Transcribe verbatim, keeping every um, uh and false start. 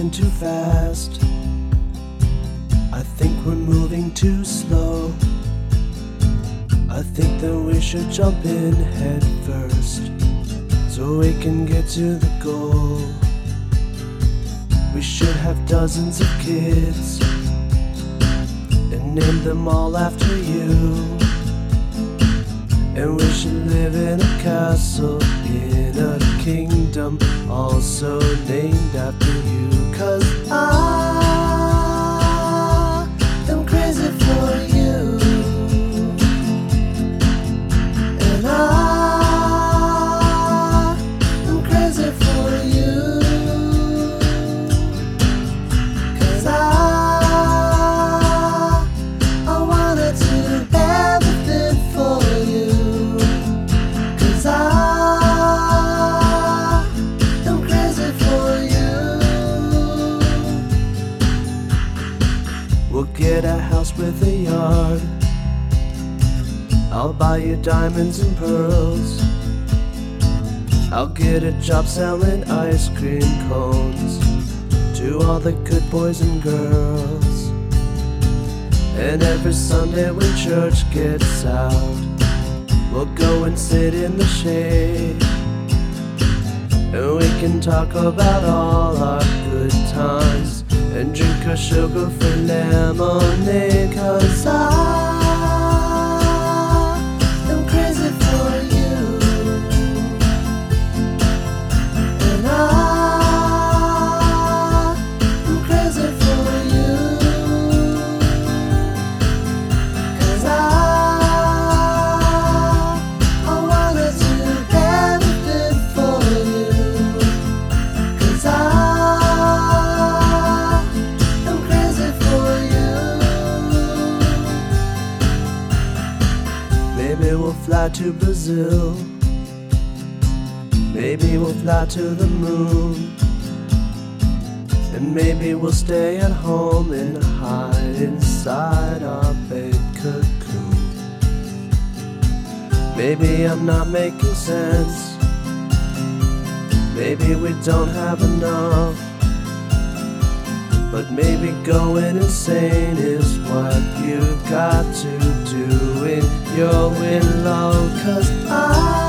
moving too fast. I think we're moving too slow. I think that we should jump in head first so we can get to the goal. We should have dozens of kids and name them all after you. And we should live in a castle in a kingdom also named after you. 'Cause I am crazy for you, and I am crazy for you. 'Cause I I wanted to do everything for you. 'Cause I am crazy for you. We'll get a house with a yard. I'll buy you diamonds and pearls. I'll get a job selling ice cream cones to all the good boys and girls. And every Sunday when church gets out, we'll go and sit in the shade, and we can talk about all our good times and drink our sugar-free lemonade. 'Cause I am crazy for you, and I am crazy for you. 'Cause I I wanna do everything for you. 'Cause I am crazy for you. Maybe we'll fly to Brazil. Maybe we'll fly to the moon. And maybe we'll stay at home and hide inside our bed cocoon. Maybe I'm not making sense. Maybe we don't have enough. But maybe going insane is what you got to do when you're in love. 'Cause I